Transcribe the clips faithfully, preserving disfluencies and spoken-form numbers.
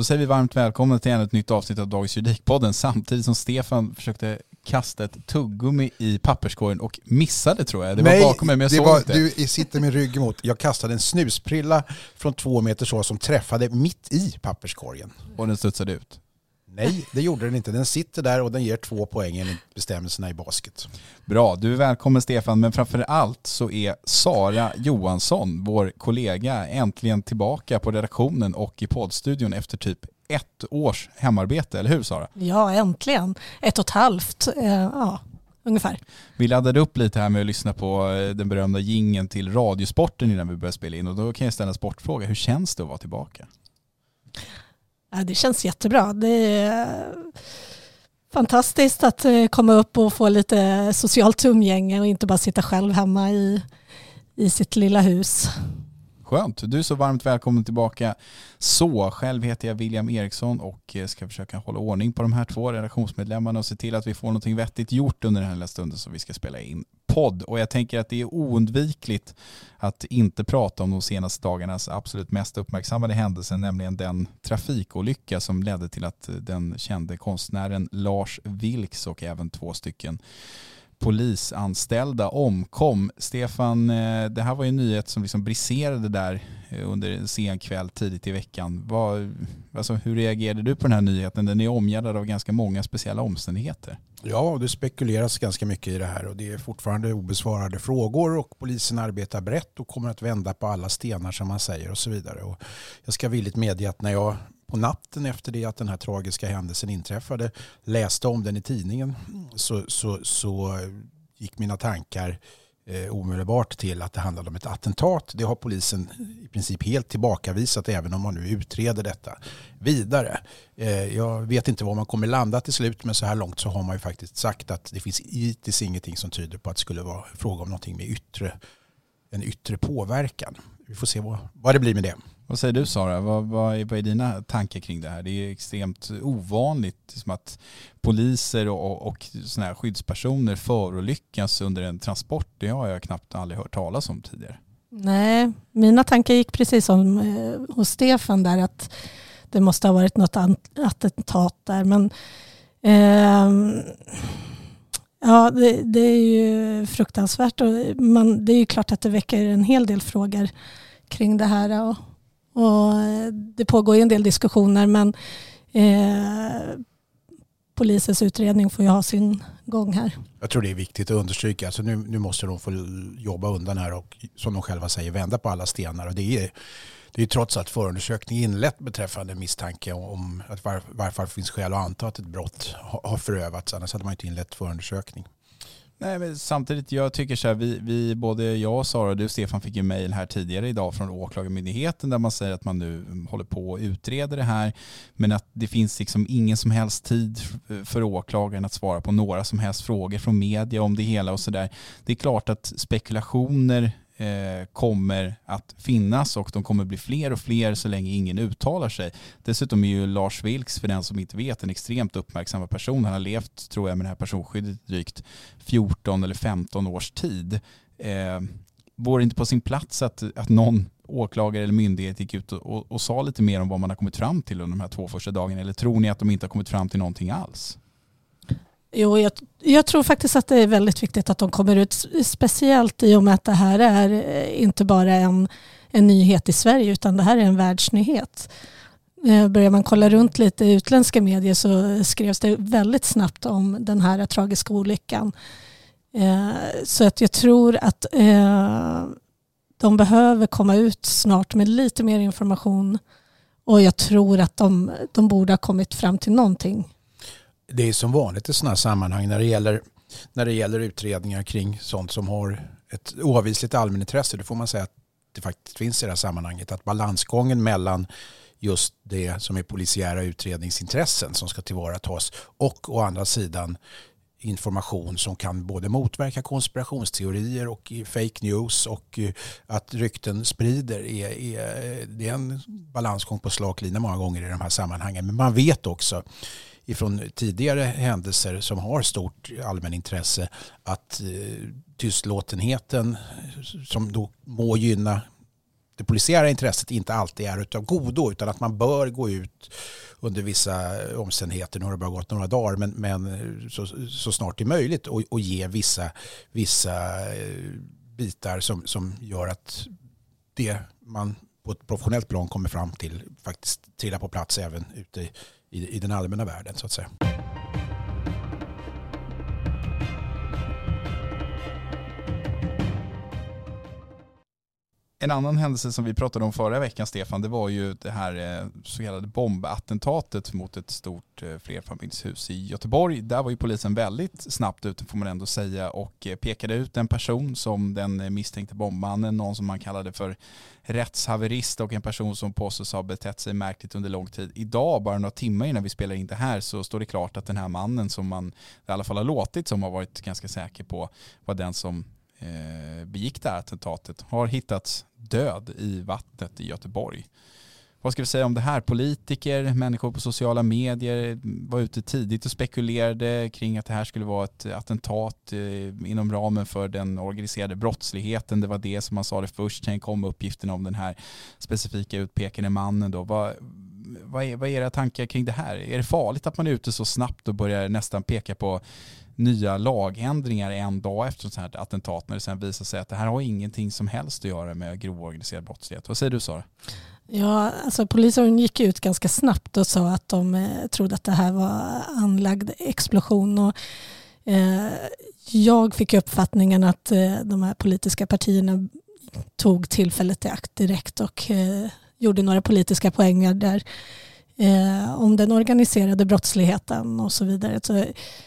säger vi varmt välkomna till ännu ett nytt avsnitt av Dagens Juridikpodden, samtidigt som Stefan försökte kasta ett tuggummi i papperskorgen och missade, tror jag. Det Nej, var bakom mig, men jag det såg var, inte. Du sitter med rygg emot. Jag kastade en snusprilla från två meter så som träffade mitt i papperskorgen. Och den studsade ut. Nej, det gjorde den inte. Den sitter där och den ger två poäng enligt bestämmelserna i basket. Bra, du är välkommen Stefan, men framför allt så är Sara Johansson, vår kollega, äntligen tillbaka på redaktionen och i poddstudion efter typ ett års hemarbete, eller hur Sara? Ja, äntligen. Ett och ett halvt, eh, ja, ungefär. Vi laddade upp lite här med att lyssna på den berömda jingeln till Radiosporten innan vi började spela in, och då kan jag ställa en sportfråga. Hur känns det att vara tillbaka? Ja, det känns jättebra. Det är fantastiskt att komma upp och få lite socialt umgänge och inte bara sitta själv hemma i, i sitt lilla hus. Skönt. Du är så varmt välkommen tillbaka. Så, själv heter jag William Eriksson och ska försöka hålla ordning på de här två redaktionsmedlemmarna och se till att vi får något vettigt gjort under den här lilla stunden som vi ska spela in podd. Och jag tänker att det är oundvikligt att inte prata om de senaste dagarnas absolut mest uppmärksammade händelsen, nämligen den trafikolycka som ledde till att den kände konstnären Lars Vilks och även två stycken polisanställda omkom. Stefan, det här var ju en nyhet som liksom briserade där under en sen kväll tidigt i veckan. Vad, alltså, hur reagerade du på den här nyheten? Den är omgärdad av ganska många speciella omständigheter. Ja, det spekuleras ganska mycket i det här och det är fortfarande obesvarade frågor och polisen arbetar brett och kommer att vända på alla stenar som man säger och så vidare. Och jag ska villigt medge att när jag på natten efter det att den här tragiska händelsen inträffade läste om den i tidningen så, så, så gick mina tankar eh, omedelbart till att det handlade om ett attentat. Det har polisen i princip helt tillbakavisat även om man nu utreder detta vidare. Eh, jag vet inte var man kommer landa till slut, men så här långt så har man ju faktiskt sagt att det finns hittills ingenting som tyder på att det skulle vara fråga om någonting med yttre, en yttre påverkan. Vi får se vad, vad det blir med det. Vad säger du Sara? Vad, vad, är, vad är dina tankar kring det här? Det är extremt ovanligt som att poliser och, och såna här skyddspersoner förolyckas under en transport. Det har jag knappt aldrig hört talas om tidigare. Nej, mina tankar gick precis som eh, hos Stefan där, att det måste ha varit något attentat där. Men eh, ja, det, det är ju fruktansvärt och man, det är ju klart att det väcker en hel del frågor kring det här och Och det pågår ju en del diskussioner, men eh, polisens utredning får ju ha sin gång här. Jag tror det är viktigt att understryka. Alltså nu, nu måste de få jobba undan här och som de själva säger vända på alla stenar. Och det är det är trots allt förundersökning inlett beträffande misstanke om att var, varför finns skäl att anta att ett brott har förövats. Annars hade man inte inlett förundersökning. Nej, men samtidigt, jag tycker så här, vi, vi både jag och Sara och du Stefan fick ju mejl här tidigare idag från Åklagarmyndigheten där man säger att man nu håller på att utreda det här, men att det finns liksom ingen som helst tid för åklagaren att svara på några som helst frågor från media om det hela och sådär. Det är klart att spekulationer eh, kommer att finnas och de kommer bli fler och fler så länge ingen uttalar sig. Dessutom är ju Lars Vilks, för den som inte vet, en extremt uppmärksamma person. Han har levt, tror jag, med det här personskyddet drygt fjorton eller femton års tid. Eh, vore inte på sin plats att, att någon åklagare eller myndighet gick ut och, och, och sa lite mer om vad man har kommit fram till under de här två första dagarna? Eller tror ni att de inte har kommit fram till någonting alls? Jo, jag, jag tror faktiskt att det är väldigt viktigt att de kommer ut, speciellt i och med att det här är inte bara en, en nyhet i Sverige utan det här är en världsnyhet. Börjar man kolla runt lite i utländska medier så skrevs det väldigt snabbt om den här tragiska olyckan. Så att jag tror att de behöver komma ut snart med lite mer information och jag tror att de, de borde ha kommit fram till någonting. Det är som vanligt i sådana här sammanhang när det gäller, när det gäller utredningar kring sånt som har ett oavvisligt allmänintresse. Då får man säga att det faktiskt finns i det här sammanhanget. Att balansgången mellan just det som är polisiära utredningsintressen som ska tillvaratas och å andra sidan information som kan både motverka konspirationsteorier och fake news och att rykten sprider är, är, det är en balansgång på slaklina många gånger i de här sammanhangen. Men man vet också ifrån tidigare händelser som har stort allmänintresse att eh, tystlåtenheten som då må gynna det polisiära intresset inte alltid är utav godo, utan att man bör gå ut under vissa omständigheter, nu har det bara gått några dagar, men, men så, så snart det är möjligt och, och ge vissa, vissa bitar som, som gör att det man på ett professionellt plan kommer fram till faktiskt trillar på plats även ute i, i, i den allmänna världen, så att säga. En annan händelse som vi pratade om förra veckan, Stefan, det var ju det här så kallade bombattentatet mot ett stort flerfamiljshus i Göteborg. Där var ju polisen väldigt snabbt ute, får man ändå säga, och pekade ut en person som den misstänkte bombmannen, någon som man kallade för rättshaverist och en person som påstås ha betett sig märkligt under lång tid. Idag, bara några timmar innan vi spelar in det här, så står det klart att den här mannen som man i alla fall har låtit, som har varit ganska säker på, var den som begick det här attentatet, har hittats död i vattnet i Göteborg. Vad ska vi säga om det här? Politiker, människor på sociala medier var ute tidigt och spekulerade kring att det här skulle vara ett attentat inom ramen för den organiserade brottsligheten. Det var det som man sa det först. Sen kom uppgiften om den här specifika utpekade mannen. Då. Vad, vad, är, vad är era tankar kring det här? Är det farligt att man är ute så snabbt och börjar nästan peka på nya lagändringar en dag efter ett sånt här attentat, när det sen visar sig att det här har ingenting som helst att göra med grov organiserad brottslighet? Vad säger du, Sara? Ja, alltså polisen gick ut ganska snabbt och sa att de eh, trodde att det här var anlagd explosion, och eh, jag fick uppfattningen att eh, de här politiska partierna tog tillfället i akt direkt och eh, gjorde några politiska poänger där eh, om den organiserade brottsligheten och så vidare. Så,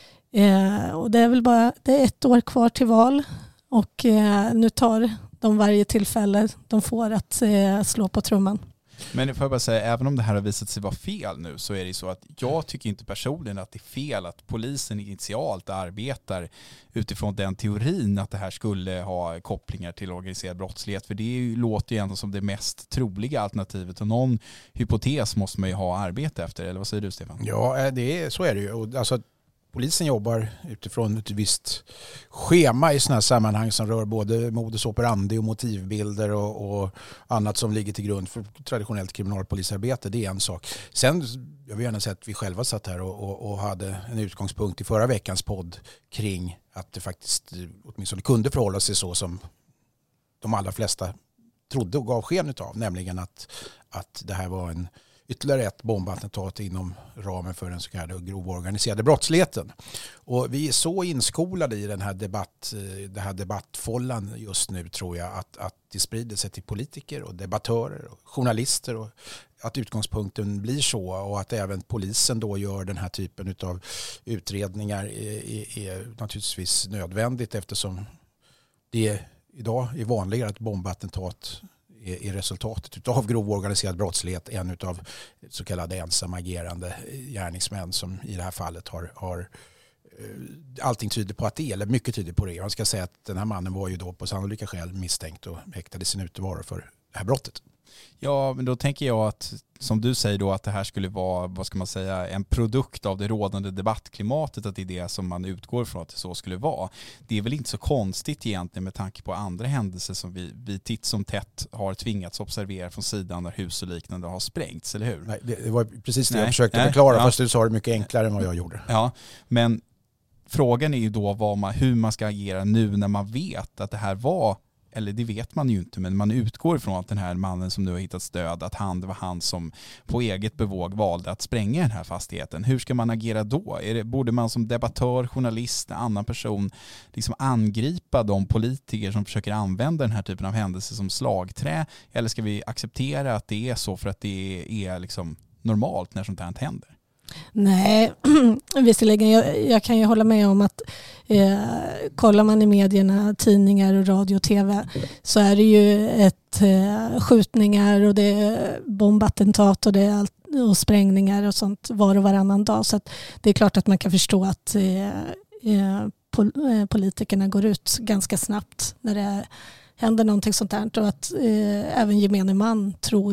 eh, och det är väl bara det är ett år kvar till val, och eh, nu tar de varje tillfälle de får att eh, slå på trumman. Men får jag bara säga, även om det här har visat sig vara fel nu, så är det så att jag tycker inte personligen att det är fel att polisen initialt arbetar utifrån den teorin att det här skulle ha kopplingar till organiserad brottslighet. För det är ju, låter ju ändå som det mest troliga alternativet, och någon hypotes måste man ju ha arbete efter. Eller vad säger du, Stefan? Ja, det är, så är det ju. Alltså, polisen jobbar utifrån ett visst schema i sådana här sammanhang som rör både modus operandi och motivbilder och, och annat som ligger till grund för traditionellt kriminalpolisarbete. Det är en sak. Sen, jag vill gärna säga att vi själva satt här och, och, och hade en utgångspunkt i förra veckans podd kring att det faktiskt åtminstone kunde förhålla sig så som de allra flesta trodde och gav sken av, nämligen att, att det här var en ytterligare ett bombattentat inom ramen för den så kallade grova organiserade brottsligheten. Och vi är så inskolade i den här debatt, det här debattfållan just nu, tror jag, att, att det sprider sig till politiker och debattörer och journalister, och att utgångspunkten blir så, och att även polisen då gör den här typen av utredningar är, är naturligtvis nödvändigt, eftersom det idag är vanligare att bombattentat är resultatet av grov organiserad brottslighet än av så kallade ensamagerande gärningsmän, som i det här fallet har, har allting tyder på att det är, eller mycket tyder på det. Jag ska säga att den här mannen var ju då på sannolika skäl misstänkt och häktade sin utevaro för det här brottet. Ja, men då tänker jag att, som du säger då, att det här skulle vara, vad ska man säga, en produkt av det rådande debattklimatet, att det är det som man utgår från att det så skulle vara. Det är väl inte så konstigt egentligen med tanke på andra händelser som vi, vi titt som tätt har tvingats observera från sidan där hus och liknande har sprängts, eller hur? Nej, det var precis det nej, jag försökte nej, förklara, ja. fast du sa det mycket enklare än vad jag gjorde. Ja, men frågan är ju då vad man, hur man ska agera nu när man vet att det här var, eller det vet man ju inte, men man utgår ifrån att den här mannen som nu har hittats död, att han, det var han som på eget bevåg valde att spränga den här fastigheten. Hur ska man agera då? Är det, borde man som debattör, journalist, annan person liksom angripa de politiker som försöker använda den här typen av händelser som slagträ? Eller ska vi acceptera att det är så för att det är liksom normalt när sånt här händer? Nej, visserligen, jag, jag kan ju hålla med om att eh, kollar man i medierna, tidningar och radio och tv, så är det ju ett eh, skjutningar och det är bombattentat och det är allt, och sprängningar och sånt var och varannan dag. Så att det är klart att man kan förstå att eh, eh, pol, eh, politikerna går ut ganska snabbt när det händer någonting sånt här, och att eh, även gemene man tror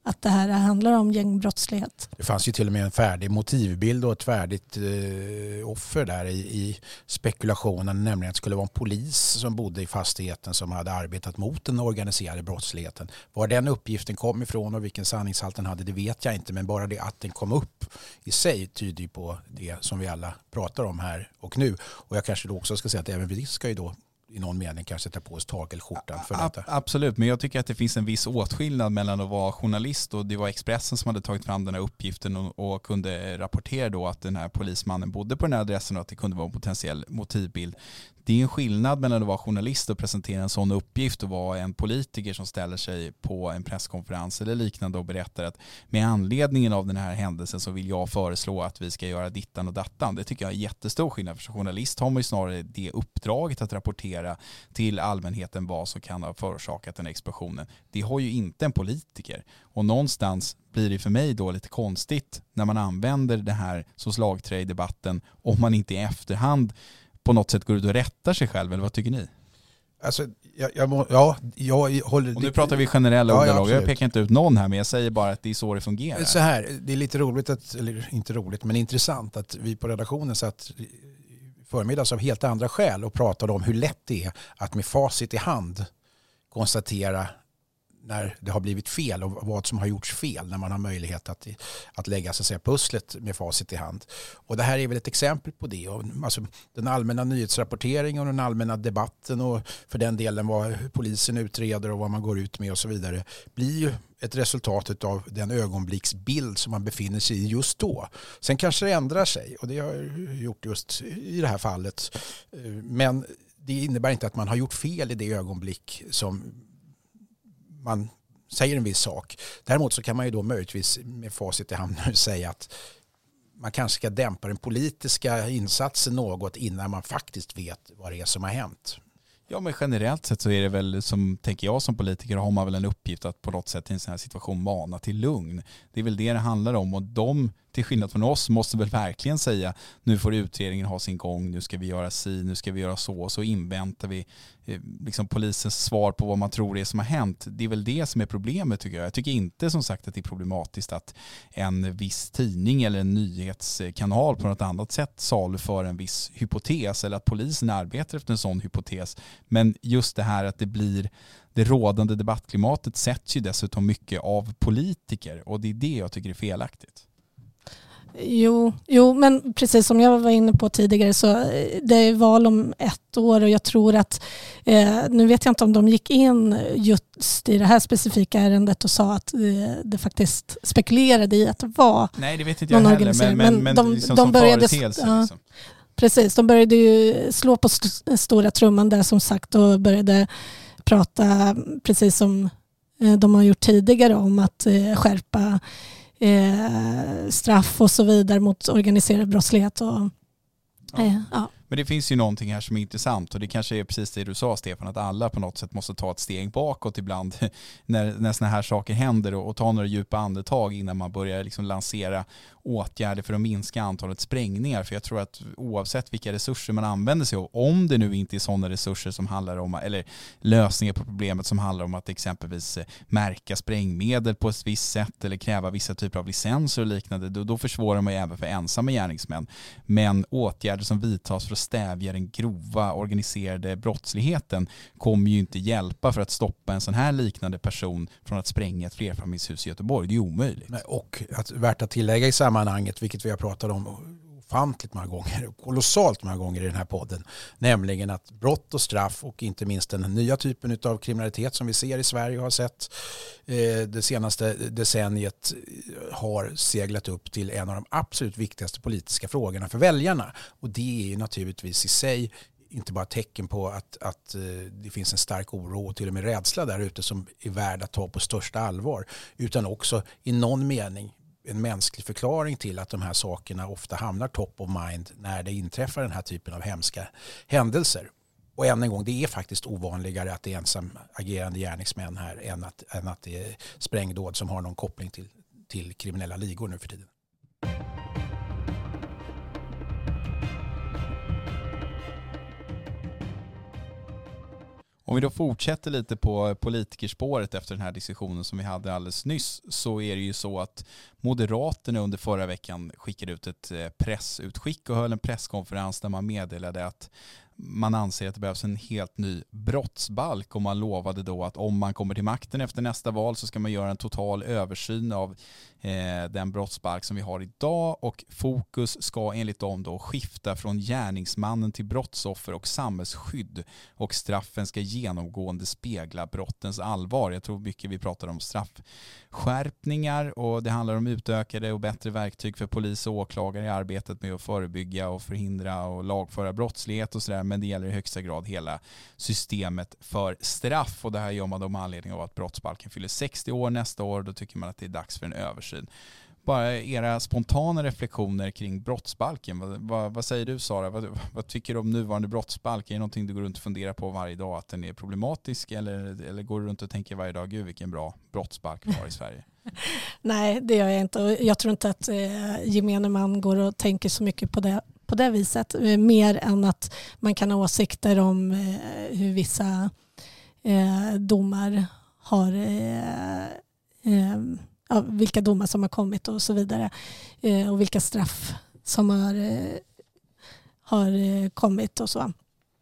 att det här handlar om gängbrottslighet. Det fanns ju till och med en färdig motivbild och ett färdigt eh, offer där i, i spekulationen, nämligen att det skulle vara en polis som bodde i fastigheten som hade arbetat mot den organiserade brottsligheten. Var den uppgiften kom ifrån och vilken sanningshalt den hade, det vet jag inte, men bara det att den kom upp i sig tyder ju på det som vi alla pratar om här och nu. Och jag kanske då också ska säga att även vi ska ju då i någon mening kanske sätta på oss tagelskjortan för detta. Absolut, men jag tycker att det finns en viss åtskillnad mellan att vara journalist, och det var Expressen som hade tagit fram den här uppgiften och, och kunde rapportera då att den här polismannen bodde på den här adressen och att det kunde vara en potentiell motivbild. Det är en skillnad mellan att vara journalist och presentera en sån uppgift och vara en politiker som ställer sig på en presskonferens eller liknande och berättar att med anledningen av den här händelsen så vill jag föreslå att vi ska göra dittan och dattan. Det tycker jag är jättestor skillnad. För som journalist har man ju snarare det uppdraget att rapportera till allmänheten vad som kan ha förorsakat den explosionen. Det har ju inte en politiker. Och någonstans blir det för mig då lite konstigt när man använder det här som slagträ i debatten om man inte i efterhand på något sätt går ut och rättar sig själv, eller vad tycker ni? Alltså, jag, jag må, ja, jag håller... Och nu pratar vi generella ja, ordalag. Jag pekar inte ut någon här, men jag säger bara att det är så det fungerar. Så här, det är lite roligt, att, eller inte roligt, men intressant att vi på redaktionen satt förmiddags av helt andra skäl och pratade om hur lätt det är att med facit i hand konstatera när det har blivit fel och vad som har gjorts fel när man har möjlighet att, att lägga så att säga, pusslet med facit i hand. Och det här är väl ett exempel på det. Och, alltså, den allmänna nyhetsrapporteringen och den allmänna debatten och för den delen vad polisen utreder och vad man går ut med och så vidare blir ju ett resultat av den ögonblicksbild som man befinner sig i just då. Sen kanske det ändrar sig, och det har gjort just i det här fallet. Men det innebär inte att man har gjort fel i det ögonblick som man säger en viss sak. Däremot så kan man ju då möjligtvis med facit i hand säga att man kanske ska dämpa den politiska insatsen något innan man faktiskt vet vad det är som har hänt. Ja, men generellt sett så är det väl, som tänker jag som politiker, har man väl en uppgift att på något sätt i en sån här situation mana till lugn. Det är väl det det handlar om, och de, till skillnad från oss, måste väl verkligen säga nu får utredningen ha sin gång, nu ska vi göra si, nu ska vi göra så, och så inväntar vi eh, liksom polisens svar på vad man tror det är som har hänt. Det är väl det som är problemet, tycker jag. Jag tycker inte som sagt att det är problematiskt att en viss tidning eller en nyhetskanal på något annat sätt saluför en viss hypotes, eller att polisen arbetar efter en sån hypotes. Men just det här att det blir det rådande debattklimatet sätts ju dessutom mycket av politiker, och det är det jag tycker är felaktigt. Jo, jo, men precis som jag var inne på tidigare så det är val om ett år, och jag tror att eh, nu vet jag inte om de gick in just i det här specifika ärendet och sa att eh, det faktiskt spekulerade i att det var Nej, det vet inte jag heller, men, men, men de, liksom de började ja, liksom. Precis, de började ju slå på st- stora trumman där som sagt och började prata precis som eh, de har gjort tidigare om att eh, skärpa Eh, straff och så vidare mot organiserad brottslighet. Och, eh, ja. Ja. Men det finns ju någonting här som är intressant, och det kanske är precis det du sa, Stefan, att alla på något sätt måste ta ett steg bakåt ibland när, när såna här saker händer och, och ta några djupa andetag innan man börjar liksom lansera åtgärder för att minska antalet sprängningar. För jag tror att oavsett vilka resurser man använder sig av, om det nu inte är sådana resurser som handlar om, eller lösningar på problemet som handlar om att exempelvis märka sprängmedel på ett visst sätt eller kräva vissa typer av licenser och liknande, då, då försvårar man ju även för ensamma gärningsmän. Men åtgärder som vidtas för att stävja den grova organiserade brottsligheten kommer ju inte hjälpa för att stoppa en sån här liknande person från att spränga ett flerfamiljshus i Göteborg. Det är ju omöjligt. Nej, och att, värt att tillägga i sammanhanget, vilket vi har pratat om ofantligt många gånger, kolossalt många gånger i den här podden, nämligen att brott och straff och inte minst den nya typen av kriminalitet som vi ser i Sverige och har sett eh, det senaste decenniet har seglat upp till en av de absolut viktigaste politiska frågorna för väljarna. Och det är ju naturligtvis i sig inte bara tecken på att, att det finns en stark oro och till och med rädsla där ute som är värd att ta på största allvar, utan också i någon mening en mänsklig förklaring till att de här sakerna ofta hamnar top of mind när det inträffar den här typen av hemska händelser. Och än en gång, det är faktiskt ovanligare att det är ensam agerande gärningsmän här än att, än att det är sprängdåd som har någon koppling till, till kriminella ligor nu för tiden. Om vi då fortsätter lite på politikerspåret efter den här diskussionen som vi hade alldeles nyss, så är det ju så att Moderaterna under förra veckan skickade ut ett pressutskick och höll en presskonferens där man meddelade att man anser att det behövs en helt ny brottsbalk, och man lovade då att om man kommer till makten efter nästa val så ska man göra en total översyn av eh, den brottsbalk som vi har idag, och fokus ska enligt dem då skifta från gärningsmannen till brottsoffer och samhällsskydd, och straffen ska genomgående spegla brottens allvar. Jag tror mycket vi pratar om straffskärpningar, och det handlar om utökade och bättre verktyg för polis och åklagare i arbetet med att förebygga och förhindra och lagföra brottslighet och sådär. Men det gäller i högsta grad hela systemet för straff, och det här gör man då med anledning av att brottsbalken fyller sextio år nästa år. Då tycker man att det är dags för en översyn. Bara era spontana reflektioner kring brottsbalken. Vad, vad, vad säger du, Sara? Vad, vad tycker du om nuvarande brottsbalk? Är det någonting du går runt och funderar på varje dag, att den är problematisk, eller, eller går du runt och tänker varje dag, gud vilken bra brottsbalk vi har i Sverige? Nej, det gör jag inte. Jag tror inte att eh, gemene man går och tänker så mycket på det på det viset, mer än att man kan ha åsikter om eh, hur vissa eh, domar har eh, eh, ja, vilka domar som har kommit och så vidare, eh, och vilka straff som har, eh, har eh, kommit och så.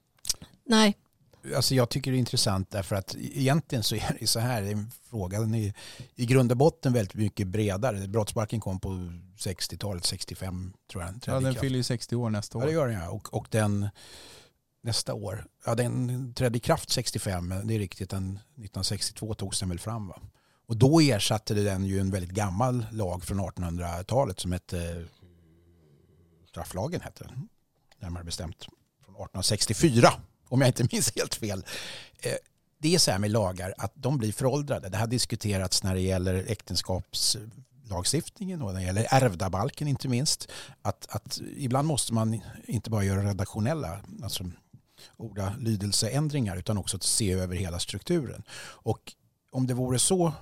Nej. Alltså jag tycker det är intressant därför att egentligen så är det så här, en fråga, den är i grund och botten väldigt mycket bredare. Brottsbalken kom på sextiotalet, sextiofem tror jag. Ja, den fyller ju sextio år nästa år. Ja, det gör den, ja. Och, och den nästa år, ja, den trädde i kraft sextiofem, men det är riktigt, den nittonhundrasextiotvå togs den väl fram, va? Och då ersatte den ju en väldigt gammal lag från artonhundratalet som hette, strafflagen hette den, närmare bestämt från arton sextiofyra. Om jag inte minns helt fel. Det är så här med lagar att de blir föråldrade. Det har diskuterats när det gäller äktenskapslagstiftningen och när det gäller ärvdabalken inte minst. Att, att ibland måste man inte bara göra redaktionella, alltså ordalydelseändringar, utan också att se över hela strukturen. Och om det vore så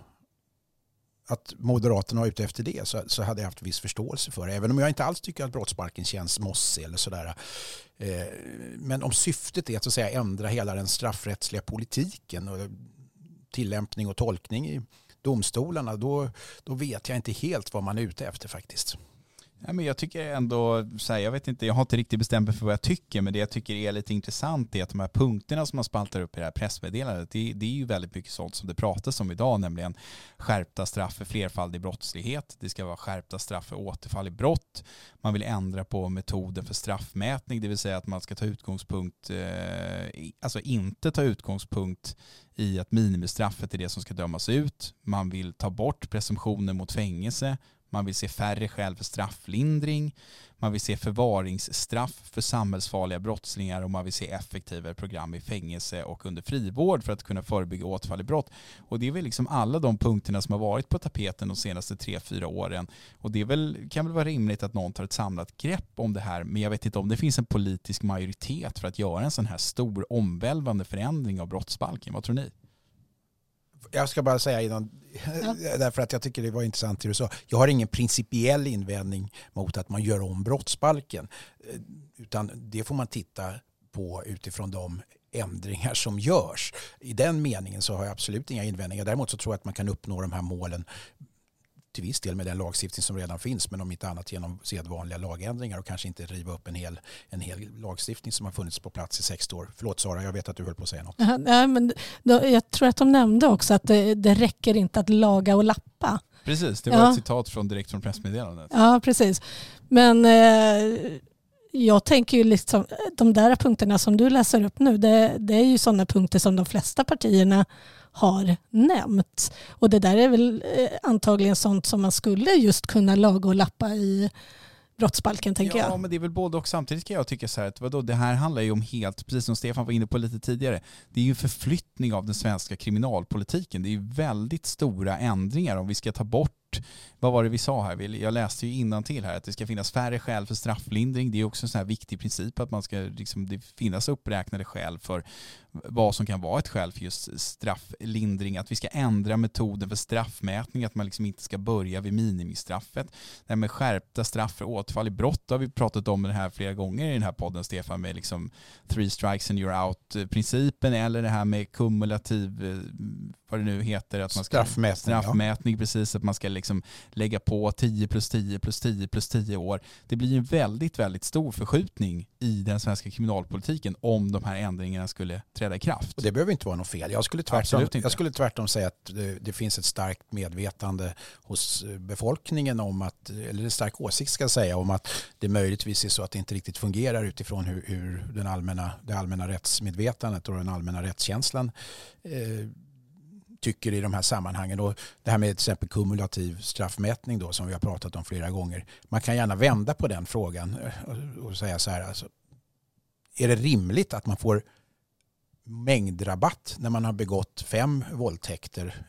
att Moderaterna var ute efter det, så, så hade jag haft viss förståelse för det. Även om jag inte alls tycker att brottsbalken känns mossig eller sådär. Eh, men om syftet är att, så att säga, ändra hela den straffrättsliga politiken och tillämpning och tolkning i domstolarna, då, då vet jag inte helt vad man är ute efter faktiskt. Ja, men jag tycker ändå, så här, jag vet inte, jag har inte riktigt bestämt mig för vad jag tycker, men det jag tycker är lite intressant är att de här punkterna som man spaltar upp i det här pressmeddelandet, det, det är ju väldigt mycket sånt som det pratas om idag, nämligen skärpta straff för flerfaldig brottslighet, det ska vara skärpta straff för återfall i brott, man vill ändra på metoden för straffmätning, det vill säga att man ska ta utgångspunkt, eh, alltså inte ta utgångspunkt i att minimistraffet är det som ska dömas ut, man vill ta bort presumtionen mot fängelse, man vill se färre skäl för strafflindring, man vill se förvaringsstraff för samhällsfarliga brottslingar, och man vill se effektivare program i fängelse och under frivård för att kunna förebygga återfall i brott. Och det är väl liksom alla de punkterna som har varit på tapeten de senaste tre, fyra åren. Och det är väl, kan väl vara rimligt att någon tar ett samlat grepp om det här, men jag vet inte om det finns en politisk majoritet för att göra en sån här stor omvälvande förändring av brottsbalken. Vad tror ni? Jag ska bara säga innan, ja. därför att jag tycker det var intressant det du sa. Jag har ingen principiell invändning mot att man gör om brottsbalken, utan det får man titta på utifrån de ändringar som görs. I den meningen så har jag absolut inga invändningar. Däremot så tror jag att man kan uppnå de här målen till viss del med den lagstiftning som redan finns, men om inte annat genom sedvanliga lagändringar, och kanske inte riva upp en hel, en hel lagstiftning som har funnits på plats i sex år. Förlåt Sara, jag vet att du höll på att säga något. Ja, men då, jag tror att de nämnde också att det, det räcker inte att laga och lappa. Precis, det var ja. ett citat från direkt från pressmeddelandet. Ja, precis. Men eh, jag tänker ju liksom, de där punkterna som du läser upp nu, det, det är ju sådana punkter som de flesta partierna har nämnt. Och det där är väl eh, antagligen sånt som man skulle just kunna laga och lappa i brottsbalken, tänker ja, jag. Ja, men det är väl både och. Samtidigt kan jag tycka så här att vadå, det här handlar ju om helt, precis som Stefan var inne på lite tidigare, det är ju en förflyttning av den svenska kriminalpolitiken. Det är ju väldigt stora ändringar om vi ska ta bort bort, vad var det vi sa här? Jag läste ju innantill här att det ska finnas färre skäl för strafflindring. Det är också en sån här viktig princip att man ska liksom, det finnas uppräknade skäl för vad som kan vara ett skäl för just strafflindring. Att vi ska ändra metoden för straffmätning, att man liksom inte ska börja vid minimistraffet. Det här med skärpta straff för återfall i brott har vi pratat om det här flera gånger i den här podden, Stefan, med liksom three strikes and you're out-principen, eller det här med kumulativ, vad det nu heter, att man ska straffmätning, straffmätning ja. Precis, att man ska liksom lägga på tio plus tio plus tio plus tio år. Det blir en väldigt, väldigt stor förskjutning i den svenska kriminalpolitiken om de här ändringarna skulle träda i kraft. Och det behöver inte vara något fel. Jag skulle tvärtom, jag skulle tvärtom säga att det, det finns ett starkt medvetande hos befolkningen om att, eller en stark åsikt ska jag säga, om att det möjligtvis är så att det inte riktigt fungerar utifrån hur, hur den allmänna, det allmänna rättsmedvetandet och den allmänna rättskänslan eh, tycker i de här sammanhangen. Och det här med till exempel kumulativ straffmätning då, som vi har pratat om flera gånger. Man kan gärna vända på den frågan och, och säga så här, alltså, är det rimligt att man får mängdrabatt när man har begått fem våldtäkter?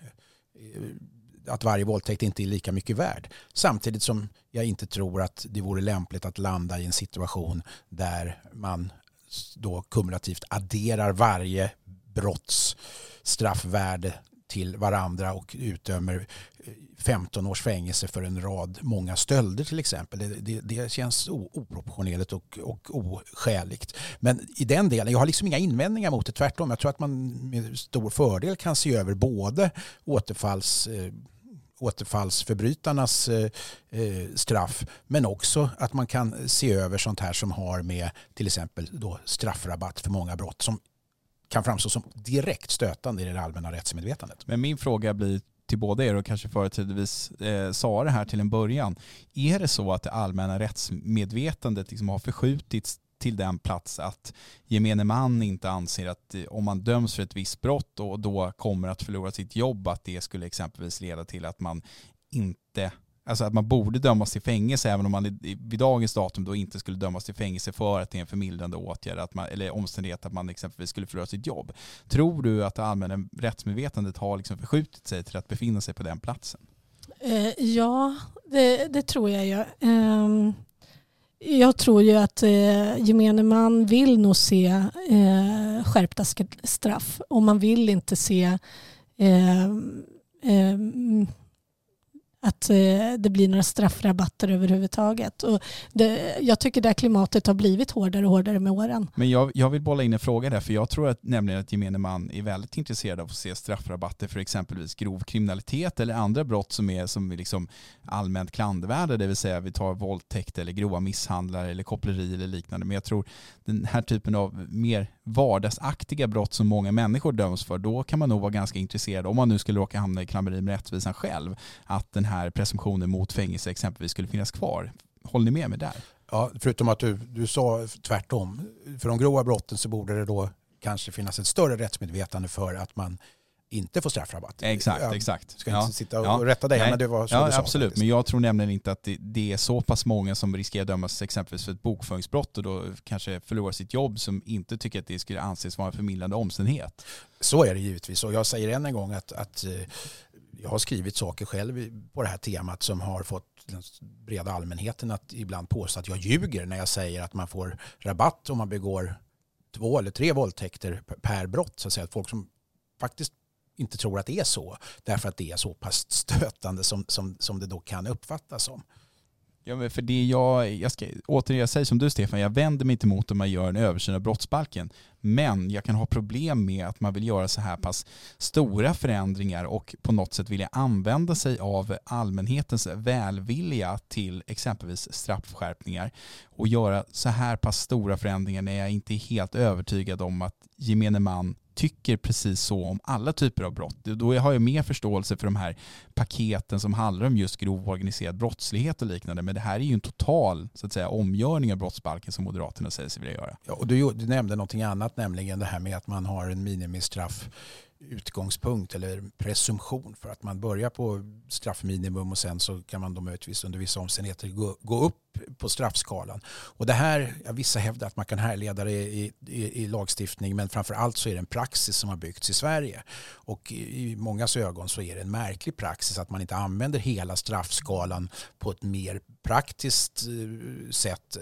Att varje våldtäkt inte är lika mycket värd. Samtidigt som jag inte tror att det vore lämpligt att landa i en situation där man då kumulativt adderar varje brotts straffvärde till varandra och utdömer femton års fängelse för en rad många stölder till exempel. Det, det, det känns oproportionerligt och, och oskäligt. Men i den delen, jag har liksom inga invändningar mot det, tvärtom. Jag tror att man med stor fördel kan se över både återfalls, eh, återfallsförbrytarnas eh, straff, men också att man kan se över sånt här som har med till exempel då straffrabatt för många brott som kan framstå som direkt stötande i det allmänna rättsmedvetandet. Men min fråga blir till båda er och kanske företrädesvis eh, sa det här till en början. Är det så att det allmänna rättsmedvetandet liksom har förskjutits till den plats att gemene man inte anser att om man döms för ett visst brott och då kommer att förlora sitt jobb, att det skulle exempelvis leda till att man inte, alltså att man borde dömas till fängelse även om man vid dagens datum då inte skulle dömas till fängelse för att det är en förmildrande åtgärd att man, eller omständighet att man exempelvis skulle förlora sitt jobb. Tror du att det allmänna rättsmedvetandet har liksom förskjutit sig till att befinna sig på den platsen? Eh, ja, det, det tror jag ju. Eh, jag tror ju att eh, gemene man vill nog se eh, skärpta straff och man vill inte se eh, eh, att eh, det blir några straffrabatter överhuvudtaget. Och det, jag tycker det här klimatet har blivit hårdare och hårdare med åren. Men jag, jag vill bolla in en fråga där, för jag tror att nämligen att gemene man är väldigt intresserad av att se straffrabatter för exempelvis grov kriminalitet eller andra brott som är, som är liksom allmänt klandervärda, det vill säga vi tar våldtäkt eller grova misshandlar eller koppleri eller liknande. Men jag tror den här typen av mer vardagsaktiga brott som många människor döms för, då kan man nog vara ganska intresserad, om man nu skulle råka hamna i klammeri med rättvisan själv, att den här presumtionen mot fängelse exempelvis skulle finnas kvar. Håller ni med mig där? Ja, förutom att du, du sa tvärtom. För de grova brotten så borde det då kanske finnas ett större rättsmedvetande för att man inte får straffrabatt. Exakt, jag exakt. ska inte ja. sitta och ja. rätta dig, men det var så ja, du sa. Absolut, faktiskt. men jag tror nämligen inte att det, det är så pass många som riskerar dömas exempelvis för ett bokföringsbrott och då kanske förlorar sitt jobb som inte tycker att det skulle anses vara en förmildrande omständighet. Så är det givetvis, och jag säger än en gång att, att jag har skrivit saker själv på det här temat som har fått den breda allmänheten att ibland påstå att jag ljuger när jag säger att man får rabatt om man begår två eller tre våldtäkter per brott. Så att säga, att folk som faktiskt inte tror att det är så, därför att det är så pass stötande som, som, som det då kan uppfattas som. Ja, men för det jag, jag ska, återigen jag säger som du Stefan, jag vänder mig inte emot om man gör en översyn av brottsbalken, men jag kan ha problem med att man vill göra så här pass stora förändringar och på något sätt vilja använda sig av allmänhetens välvilja till exempelvis straffskärpningar och göra så här pass stora förändringar när jag inte är helt övertygad om att gemene man tycker precis så om alla typer av brott. Då har jag mer förståelse för de här paketen som handlar om just grov organiserad brottslighet och liknande. Men det här är ju en total så att säga, omgörning av brottsbalken som Moderaterna säger sig vilja göra. Ja, och du, du nämnde någonting annat, nämligen det här med att man har en minimistraff utgångspunkt eller presumtion för att man börjar på straffminimum och sen så kan man då möjligtvis under vissa omständigheter gå, gå upp på straffskalan. Och det här, ja, vissa hävdar att man kan härleda det i, i, i lagstiftning, men framför allt så är det en praxis som har byggts i Sverige. Och i mångas ögon så är det en märklig praxis att man inte använder hela straffskalan på ett mer praktiskt sätt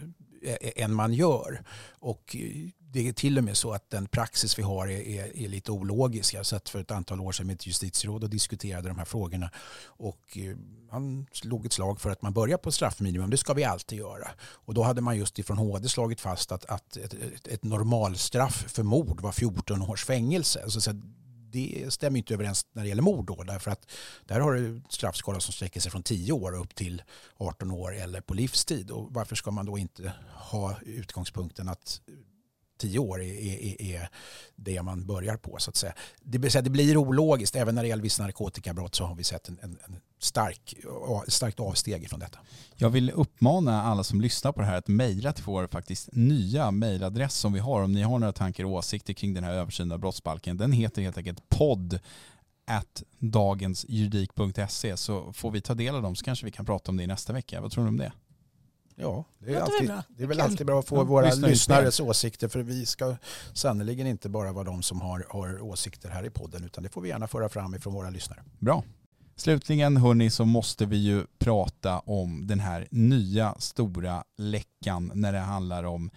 än man gör. Och det är till och med så att den praxis vi har är, är, är lite ologisk. Jag satt för ett antal år sedan med ett justitieråd och diskuterade de här frågorna. Och han slog ett slag för att man börjar på straffminimum. Det ska vi alltid göra. Och då hade man just ifrån H D slagit fast att, att ett, ett, ett normalstraff för mord var fjorton års fängelse. Alltså, så det stämmer inte överens när det gäller mord då, därför att där har du straffskala som sträcker sig från tio år upp till arton år eller på livstid. Och varför ska man då inte ha utgångspunkten att tio år är, är, är det man börjar på, så att säga. Det, det blir ologiskt. Även när det gäller vissa narkotikabrott så har vi sett en, en, en stark, starkt avsteg från detta. Jag vill uppmana alla som lyssnar på det här att mejla till vår faktiskt nya mejladress som vi har. Om ni har några tankar och åsikter kring den här översynen av brottsbalken. Den heter helt enkelt podd at dagensjuridik punkt se, så får vi ta del av dem, så kanske vi kan prata om det i nästa vecka. Vad tror du om det? Ja, det är, alltid, det är väl Kul. alltid bra att få Ja, våra lyssnar lyssnares åsikter, för vi ska sannoliken inte bara vara de som har, har åsikter här i podden, utan det får vi gärna föra fram ifrån våra lyssnare. Bra. Slutligen hörni, så måste vi ju prata om den här nya stora läckan när det handlar om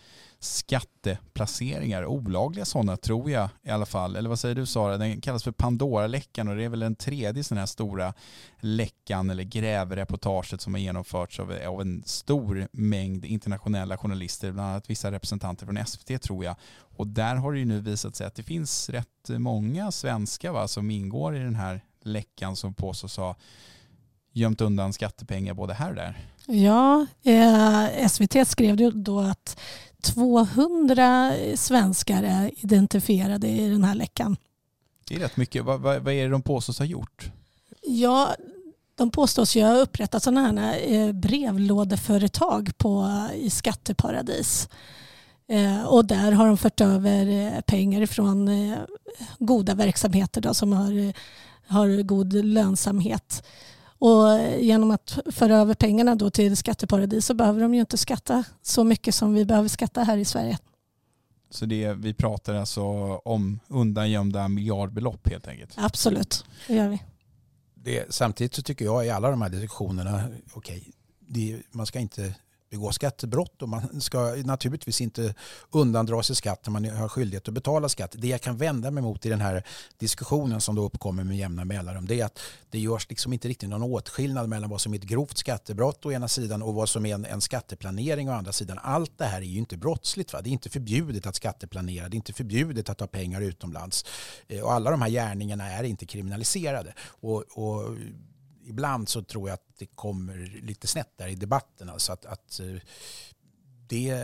skatteplaceringar, olagliga sådana tror jag i alla fall. Eller vad säger du Sara? Den kallas för Pandora-läckan och det är väl den tredje sån här stora läckan eller grävreportaget som har genomförts av, av en stor mängd internationella journalister, bland annat vissa representanter från S V T tror jag. Och där har det ju nu visat sig att det finns rätt många svenskar va, som ingår i den här läckan som påstås ha gömt undan skattepengar både här och där. Ja, eh, S V T skrev ju då att tvåhundra svenskar är identifierade i den här läckan. Det är rätt mycket. Vad, vad, vad är det de påstås ha gjort? Ja, de påstås ju ha upprättat sådana här eh, brevlådeföretag på, i skatteparadis. Eh, och där har de fört över eh, pengar från eh, goda verksamheter då, som har, eh, har god lönsamhet. Och genom att föra över pengarna då till skatteparadis så behöver de ju inte skatta så mycket som vi behöver skatta här i Sverige. Så det, vi pratar alltså om undangömda miljardbelopp helt enkelt? Absolut, det gör vi. Det, samtidigt så tycker jag i alla de här diskussionerna, okej, okay, man ska inte begå skattebrott och man ska naturligtvis inte undandra sig skatt när man har skyldighet att betala skatt. Det jag kan vända mig mot i den här diskussionen som då uppkommer med jämna mellanrum, det är att det görs liksom inte riktigt någon åtskillnad mellan vad som är ett grovt skattebrott å ena sidan och vad som är en, en skatteplanering å andra sidan. Allt det här är ju inte brottsligt. Va? Det är inte förbjudet att skatteplanera, det är inte förbjudet att ta pengar utomlands. Och alla de här gärningarna är inte kriminaliserade. Och, och ibland så tror jag att det kommer lite snett där i debatten. Alltså att, att det,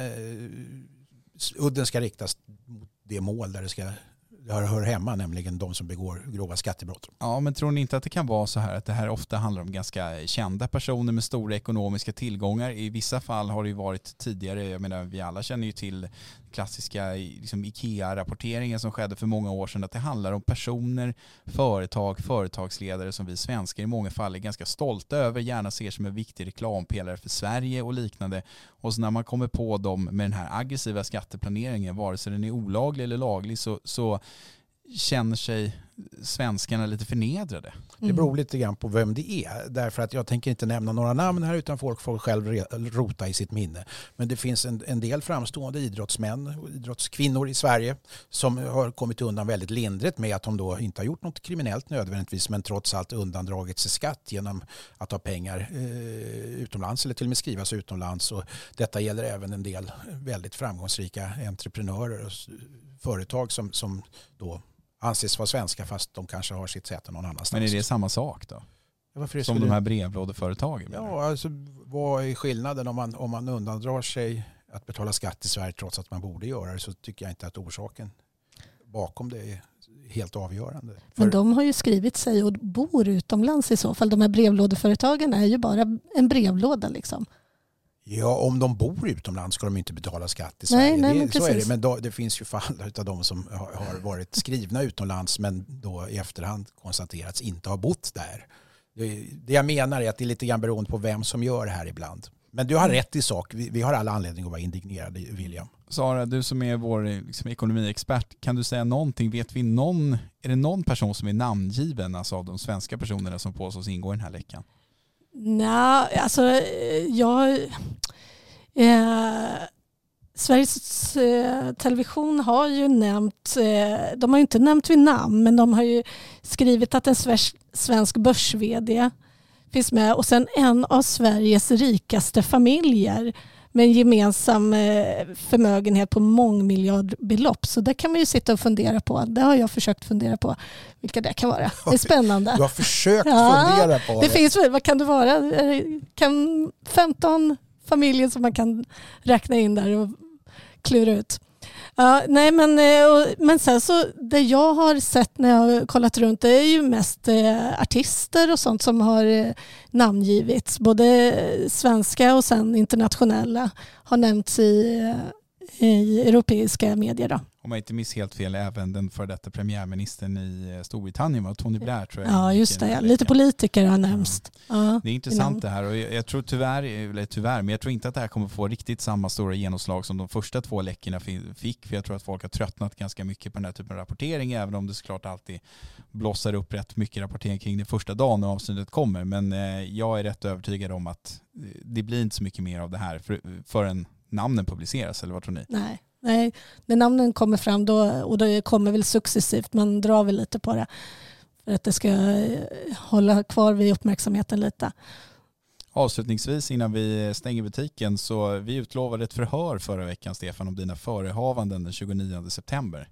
udden ska riktas mot det mål där det ska hör hemma, nämligen de som begår grova skattebrott. Ja, men tror ni inte att det kan vara så här att det här ofta handlar om ganska kända personer med stora ekonomiska tillgångar? I vissa fall har det ju varit tidigare, jag menar vi alla känner ju till klassiska liksom IKEA-rapporteringen som skedde för många år sedan, att det handlar om personer, företag, företagsledare som vi svenskar i många fall är ganska stolta över, gärna ser som en viktig reklampelare för Sverige och liknande. Och så när man kommer på dem med den här aggressiva skatteplaneringen, vare sig den är olaglig eller laglig, så, så känner sig svenskarna lite förnedrade. Det beror lite grann på vem det är. Därför att jag tänker inte nämna några namn här utan folk får själv rota i sitt minne. Men det finns en, en del framstående idrottsmän och idrottskvinnor i Sverige som har kommit undan väldigt lindrigt med att de då inte har gjort något kriminellt nödvändigtvis, men trots allt undandragit sig skatt genom att ha pengar eh, utomlands eller till och med skriva sig utomlands. Och detta gäller även en del väldigt framgångsrika entreprenörer och företag som, som då anses vara svenska fast de kanske har sitt säte någon annanstans. Men är det samma sak då? Varför som skulle... de här brevlådeföretagen? Ja, alltså vad är skillnaden om man, om man undandrar sig att betala skatt i Sverige trots att man borde göra det, så tycker jag inte att orsaken bakom det är helt avgörande. För... Men de har ju skrivit sig och bor utomlands i så fall. De här brevlådeföretagen är ju bara en brevlåda liksom. Ja, om de bor utomlands ska de inte betala skatt i Sverige. Nej, nej, det, men så är det. precis. Men då, det finns ju fall av de som har, har varit skrivna utomlands men då i efterhand konstaterats inte ha bott där. Det, det jag menar är att det är lite grann beroende på vem som gör det här ibland. Men du har rätt i sak. Vi, vi har alla anledning att vara indignerade, William. Sara, du som är vår liksom, ekonomiexpert, kan du säga någonting? Vet vi någon, är det någon person som är namngiven, alltså av de svenska personerna som påstås ingå i den här läckan? Nej, alltså jag... Eh, Sveriges eh, Television har ju nämnt, eh, de har ju inte nämnt vid namn, men de har ju skrivit att en svensk, svensk börs-vd finns med och sen en av Sveriges rikaste familjer med en gemensam eh, förmögenhet på mångmiljardbelopp. Så det kan man ju sitta och fundera på. Det har jag försökt fundera på vilka det kan vara. Det är spännande. Du har försökt ja, fundera på det. Det finns, vad kan det vara? Kan femton familjer som man kan räkna in där och klura ut. Ja, nej men, men sen så det jag har sett när jag har kollat runt det är ju mest eh, artister och sånt som har eh, namngivits. Både svenska och sen internationella har nämnts i, i europeiska medier då. Om jag inte minns helt fel, även den för detta premiärministern i Storbritannien var Tony Blair, tror jag. Ja, just det. Ja. Lite politiker har nämnts. Mm. Ja, det är intressant det här och jag, jag tror tyvärr, eller tyvärr, men jag tror inte att det här kommer få riktigt samma stora genomslag som de första två läckorna fick, för jag tror att folk har tröttnat ganska mycket på den här typen av rapportering, även om det såklart alltid blossar upp rätt mycket rapportering kring den första dagen när avsnittet kommer. Men eh, jag är rätt övertygad om att det blir inte så mycket mer av det här för, förrän namnen publiceras, eller vad tror ni? Nej. Nej, när namnen kommer fram då, och det kommer väl successivt, man drar väl lite på det för att det ska hålla kvar vid uppmärksamheten lite. Avslutningsvis innan vi stänger butiken, så vi utlovade ett förhör förra veckan, Stefan, om dina förehavanden den tjugonionde september.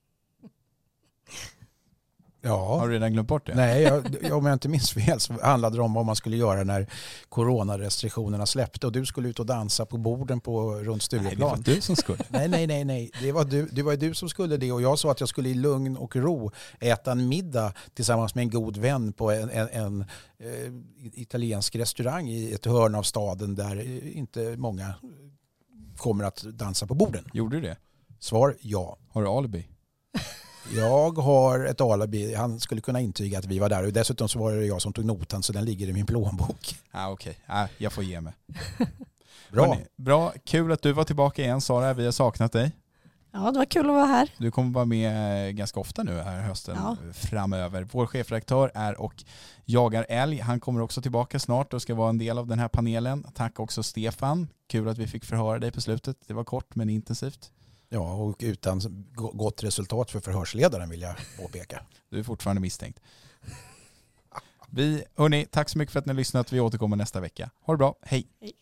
Ja. Har du redan glömt bort det? Nej, jag, om jag inte minns fel så handlade det om vad man skulle göra när coronarestriktionerna släppte och du skulle ut och dansa på borden på runt Stureplan. Nej, det var du som skulle. nej, nej, nej, nej. Det var du, det var du som skulle det och jag sa att jag skulle i lugn och ro äta en middag tillsammans med en god vän på en, en, en eh, italiensk restaurang i ett hörn av staden där inte många kommer att dansa på borden. Gjorde du det? Svar ja. Har du alibi? Jag har ett alibi. Han skulle kunna intyga att vi var där. Och dessutom så var det jag som tog notan, så den ligger i min plånbok. Ah, Okej, okay. ah, jag får ge mig. Bra. Hörrni, bra. Kul att du var tillbaka igen, Sara. Vi har saknat dig. Ja, det var kul att vara här. Du kommer vara med ganska ofta nu här hösten ja. framöver. Vår chefredaktör är och jagar älg. Han kommer också tillbaka snart och ska vara en del av den här panelen. Tack också Stefan. Kul att vi fick förhöra dig på slutet. Det var kort men intensivt. Ja, och utan gott resultat för förhörsledaren vill jag påpeka. Du är fortfarande misstänkt. Vi, hörni, tack så mycket för att ni har lyssnat. Vi återkommer nästa vecka. Ha det bra. Hej. Hej.